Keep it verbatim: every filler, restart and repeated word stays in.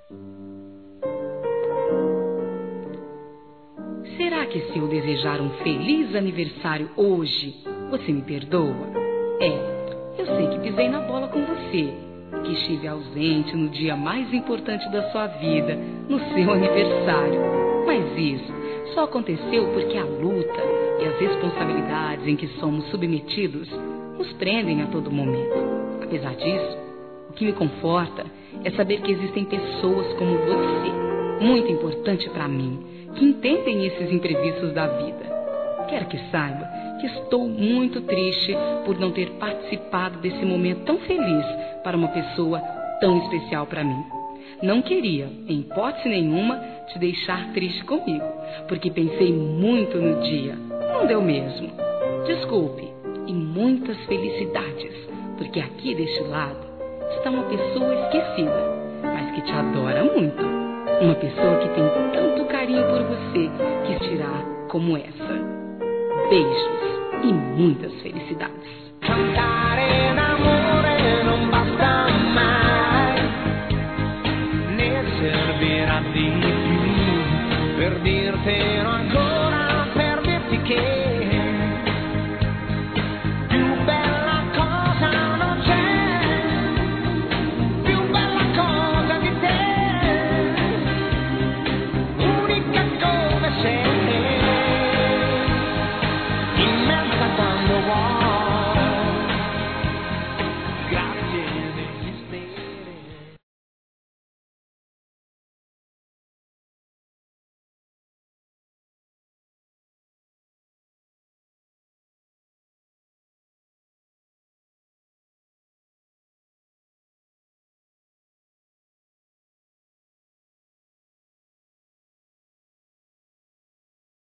Será que se eu desejar um feliz aniversário hoje, você me perdoa? É, eu sei que pisei na bola com você, que estive ausente no dia mais importante da sua vida, no seu aniversário. Mas isso só aconteceu porque a luta e as responsabilidades em que somos submetidos nos prendem a todo momento. Apesar disso, o que me conforta é saber que existem pessoas como você, muito importante para mim, que entendem esses imprevistos da vida. Quero que saiba que estou muito triste por não ter participado desse momento tão feliz para uma pessoa tão especial para mim. Não queria, em hipótese nenhuma, te deixar triste comigo, porque pensei muito no dia. Não deu mesmo. Desculpe e muitas felicidades, porque aqui deste lado está uma pessoa esquecida, mas que te adora muito. Uma pessoa que tem tanto carinho por você, que dirá como essa. Beijos e muitas felicidades. Cantare d'amore non basta mai, ne servirà di più per dirti